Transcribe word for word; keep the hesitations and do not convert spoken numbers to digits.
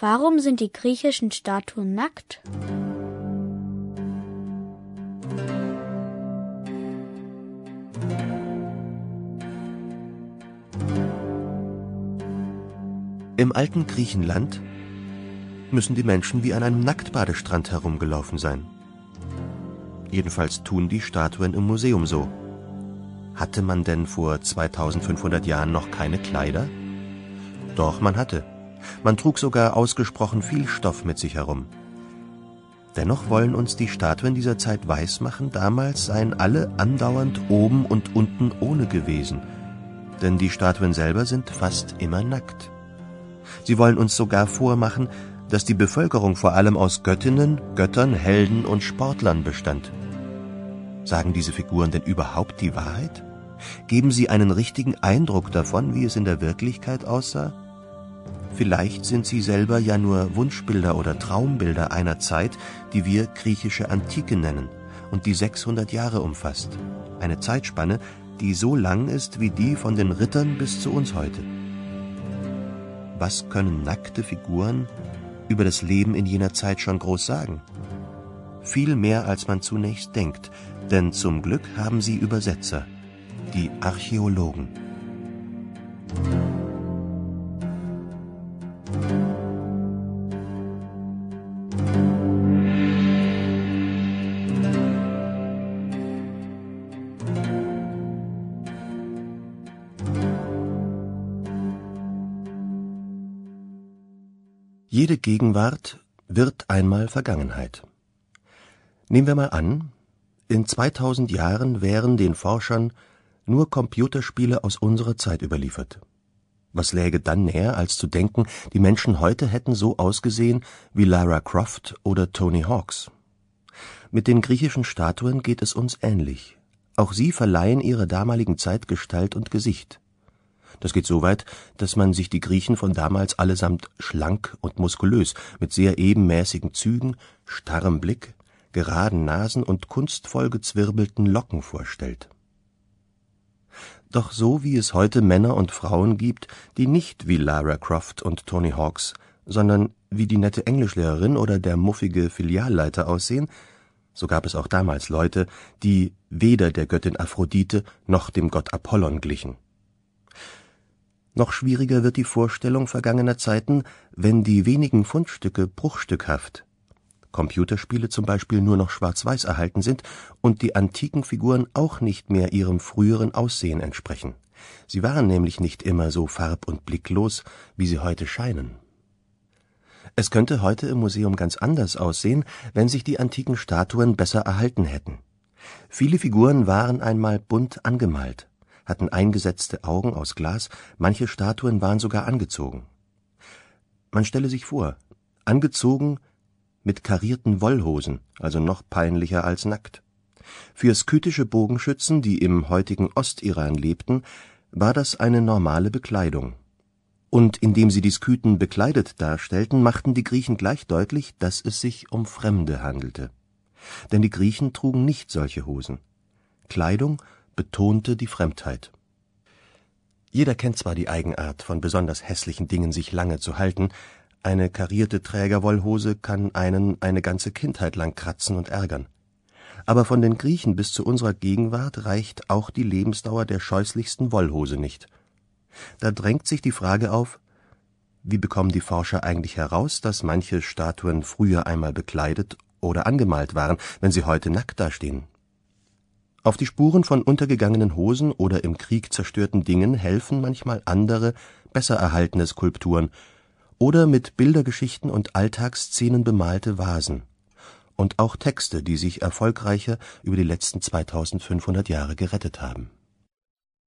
Warum sind die griechischen Statuen nackt? Im alten Griechenland müssen die Menschen wie an einem Nacktbadestrand herumgelaufen sein. Jedenfalls tun die Statuen im Museum so. Hatte man denn vor zweitausendfünfhundert Jahren noch keine Kleider? Doch, man hatte. Man trug sogar ausgesprochen viel Stoff mit sich herum. Dennoch wollen uns die Statuen dieser Zeit weismachen, damals seien alle andauernd oben und unten ohne gewesen. Denn die Statuen selber sind fast immer nackt. Sie wollen uns sogar vormachen, dass die Bevölkerung vor allem aus Göttinnen, Göttern, Helden und Sportlern bestand. Sagen diese Figuren denn überhaupt die Wahrheit? Geben sie einen richtigen Eindruck davon, wie es in der Wirklichkeit aussah? Vielleicht sind sie selber ja nur Wunschbilder oder Traumbilder einer Zeit, die wir griechische Antike nennen und die sechshundert Jahre umfasst. Eine Zeitspanne, die so lang ist wie die von den Rittern bis zu uns heute. Was können nackte Figuren über das Leben in jener Zeit schon groß sagen? Viel mehr, als man zunächst denkt, denn zum Glück haben sie Übersetzer, die Archäologen. Jede Gegenwart wird einmal Vergangenheit. Nehmen wir mal an, in zweitausend Jahren wären den Forschern nur Computerspiele aus unserer Zeit überliefert. Was läge dann näher, als zu denken, die Menschen heute hätten so ausgesehen wie Lara Croft oder Tony Hawks? Mit den griechischen Statuen geht es uns ähnlich. Auch sie verleihen ihrer damaligen Zeit Gestalt und Gesicht. Das geht so weit, dass man sich die Griechen von damals allesamt schlank und muskulös, mit sehr ebenmäßigen Zügen, starrem Blick, geraden Nasen und kunstvoll gezwirbelten Locken vorstellt. Doch so wie es heute Männer und Frauen gibt, die nicht wie Lara Croft und Tony Hawks, sondern wie die nette Englischlehrerin oder der muffige Filialleiter aussehen, so gab es auch damals Leute, die weder der Göttin Aphrodite noch dem Gott Apollon glichen. Noch schwieriger wird die Vorstellung vergangener Zeiten, wenn die wenigen Fundstücke bruchstückhaft, Computerspiele zum Beispiel, nur noch schwarz-weiß erhalten sind und die antiken Figuren auch nicht mehr ihrem früheren Aussehen entsprechen. Sie waren nämlich nicht immer so farb- und blicklos, wie sie heute scheinen. Es könnte heute im Museum ganz anders aussehen, wenn sich die antiken Statuen besser erhalten hätten. Viele Figuren waren einmal bunt angemalt, hatten eingesetzte Augen aus Glas, manche Statuen waren sogar angezogen. Man stelle sich vor, angezogen mit karierten Wollhosen, also noch peinlicher als nackt. Für skythische Bogenschützen, die im heutigen Ostiran lebten, war das eine normale Bekleidung. Und indem sie die Skythen bekleidet darstellten, machten die Griechen gleich deutlich, dass es sich um Fremde handelte. Denn die Griechen trugen nicht solche Hosen. Kleidung betonte die Fremdheit. Jeder kennt zwar die Eigenart, von besonders hässlichen Dingen sich lange zu halten. Eine karierte Trägerwollhose kann einen eine ganze Kindheit lang kratzen und ärgern. Aber von den Griechen bis zu unserer Gegenwart reicht auch die Lebensdauer der scheußlichsten Wollhose nicht. Da drängt sich die Frage auf, wie bekommen die Forscher eigentlich heraus, dass manche Statuen früher einmal bekleidet oder angemalt waren, wenn sie heute nackt dastehen? Auf die Spuren von untergegangenen Hosen oder im Krieg zerstörten Dingen helfen manchmal andere, besser erhaltene Skulpturen oder mit Bildergeschichten und Alltagsszenen bemalte Vasen und auch Texte, die sich erfolgreicher über die letzten zweitausendfünfhundert Jahre gerettet haben.